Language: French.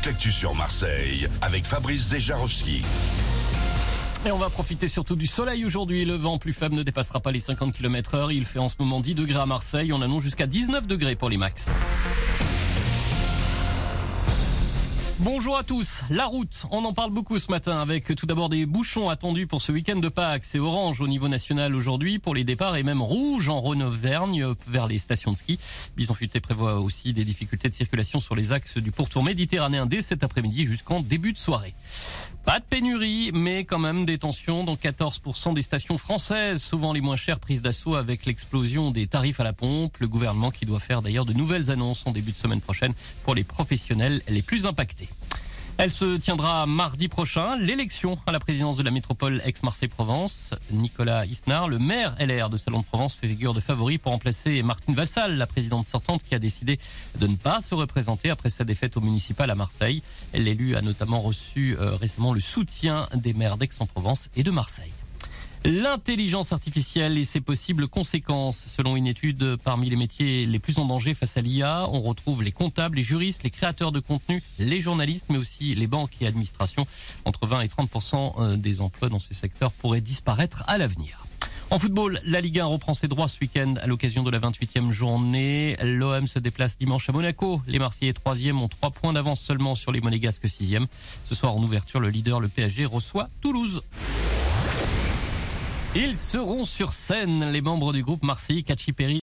toute l'actu sur Marseille avec Fabrice Zejarowski. Et on va profiter surtout du soleil aujourd'hui. Le vent plus faible ne dépassera pas les 50 km/h. Il fait en ce moment 10 degrés à Marseille. On annonce jusqu'à 19 degrés pour les max. Bonjour à tous. La route, on en parle beaucoup ce matin avec tout d'abord des bouchons attendus pour ce week-end de Pâques. C'est orange au niveau national aujourd'hui pour les départs et même rouge en Rhône-Auvergne vers les stations de ski. Bison Futé prévoit aussi des difficultés de circulation sur les axes du pourtour méditerranéen dès cet après-midi jusqu'en début de soirée. Pas de pénurie, mais quand même des tensions dans 14% des stations françaises, souvent les moins chères, prises d'assaut avec l'explosion des tarifs à la pompe. Le gouvernement qui doit faire d'ailleurs de nouvelles annonces en début de semaine prochaine pour les professionnels les plus impactés. Elle se tiendra mardi prochain, l'élection à la présidence de la métropole Aix-Marseille-Provence. Nicolas Isnard, le maire LR de Salon de Provence, fait figure de favori pour remplacer Martine Vassal, la présidente sortante qui a décidé de ne pas se représenter après sa défaite au municipal à Marseille. L'élu a notamment reçu récemment le soutien des maires d'Aix-en-Provence et de Marseille. L'intelligence artificielle et ses possibles conséquences. Selon une étude, parmi les métiers les plus en danger face à l'IA, on retrouve les comptables, les juristes, les créateurs de contenu, les journalistes, mais aussi les banques et administrations. Entre 20 et 30% des emplois dans ces secteurs pourraient disparaître à l'avenir. En football, la Ligue 1 reprend ses droits ce week-end à l'occasion de la 28e journée. L'OM se déplace dimanche à Monaco. Les Marseillais 3e ont 3 points d'avance seulement sur les Monégasques 6e. Ce soir en ouverture, le leader, le PSG, reçoit Toulouse. Ils seront sur scène, les membres du groupe marseillais Katy Perry.